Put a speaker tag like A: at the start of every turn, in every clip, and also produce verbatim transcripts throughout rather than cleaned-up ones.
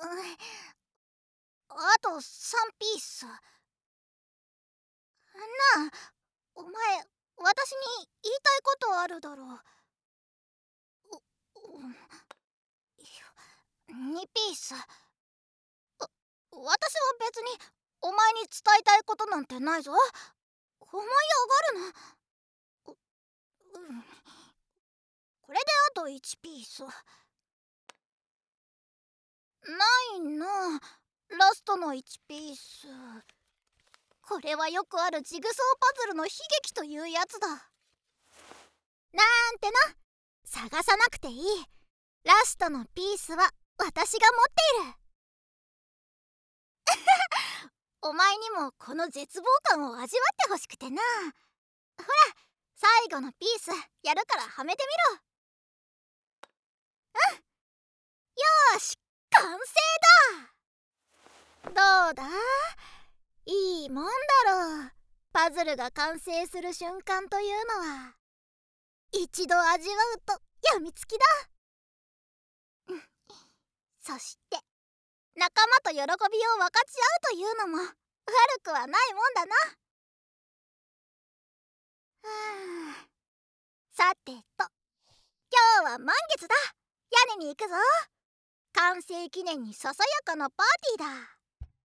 A: あとさんピース。なあ、お前、私に言いたいことあるだろう。にピース。私は別にお前に伝えたいことなんてないぞ。思い上がるな。う、うん、これであといちピース。ないな、ラストのいちピース。これはよくあるジグソーパズルの悲劇というやつだ。なんてな、探さなくていい。ラストのピースは私が持っている。お前にもこの絶望感を味わってほしくてな。ほら、最後のピースやるからはめてみろ。うん、よーし、完成だ。どうだ、いいもんだろう。パズルが完成する瞬間というのは一度味わうとやみつきだ。うん、そして仲間と喜びを分かち合うというのも悪くはないもんだな。はあ、さてと、今日は満月だ。屋根に行くぞ。完成記念にささやかなパーティーだ。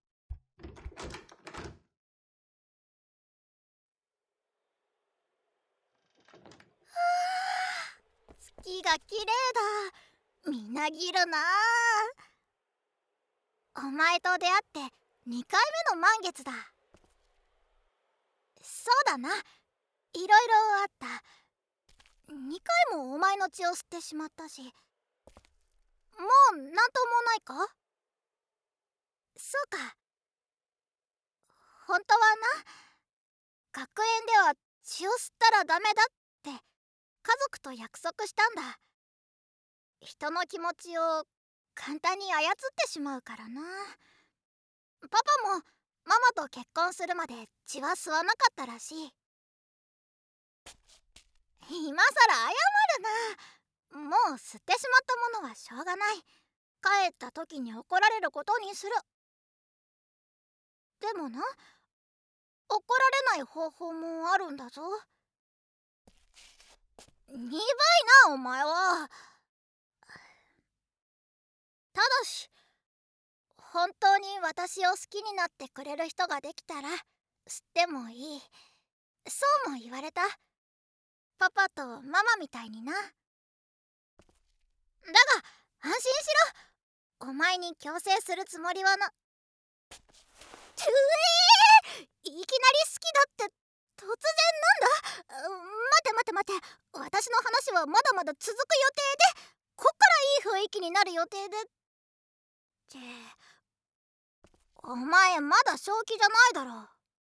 A: 月が綺麗だ。みなぎるな。お前と出会ってにかいめの満月だ。そうだな、いろいろあった。にかいもお前の血を吸ってしまったし、もうなんともないか。そうか、本当はな、学園では血を吸ったらダメだって家族と約束したんだ。人の気持ちを簡単に操ってしまうからな。パパもママと結婚するまで血は吸わなかったらしい。今さら謝るな。もう吸ってしまったものはしょうがない。帰った時に怒られることにする。でもな、怒られない方法もあるんだぞ。にばいな、お前は。ただし、本当に私を好きになってくれる人ができたら吸ってもいい。そうも言われた。パパとママみたいにな。だが安心しろ、お前に強制するつもりはな。つえー、いきなり好きだって突然なんだ。待て待て待て、私の話はまだまだ続く予定で、こっからいい雰囲気になる予定でって、お前まだ正気じゃないだろ。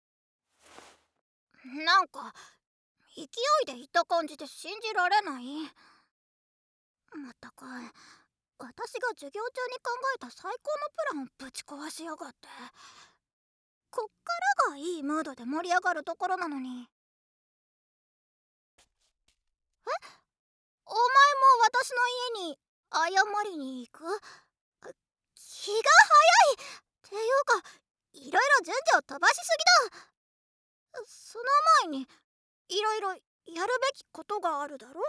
A: なんか勢いで言った感じで信じられない。まったく、私が授業中に考えた最高のプランをぶち壊しやがって。こっからがいいムードで盛り上がるところなのに。え、お前も私の家に謝りに行く？気が早いっていうか、いろいろ順序を飛ばしすぎだ。その前にいろいろやるべきことがあるだろ。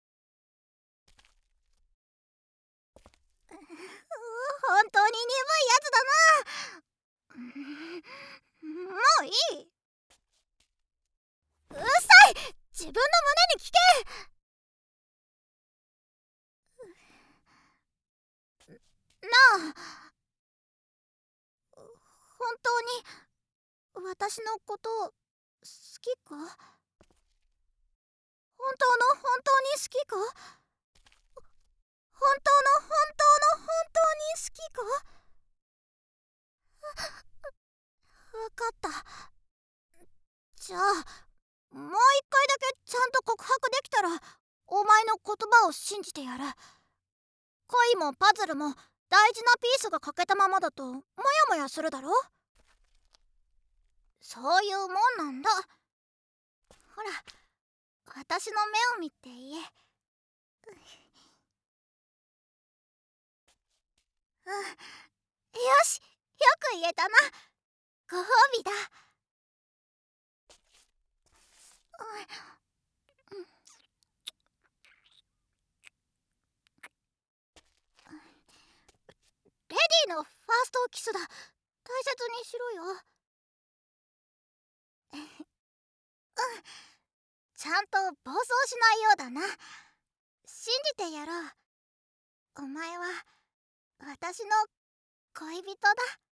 A: 本当に鈍いやつだな。もういい。うるさい、自分の胸に聞け。なあ、本当に私のこと好きか？本当の本当に好きか？本当の本当の本当に好きか？わかった。じゃあもう一回だけちゃんと告白できたらお前の言葉を信じてやる。恋もパズルも大事なピースが欠けたままだとモヤモヤするだろ。そういうもんなんだ。ほら、私の目を見て言え。うん、 し、よく言えたな。ご褒美だ。レディのファーストキスだ。大切にしろよ。うん、ちゃんと暴走しないようだな。信じてやろう。お前は私の恋人だ。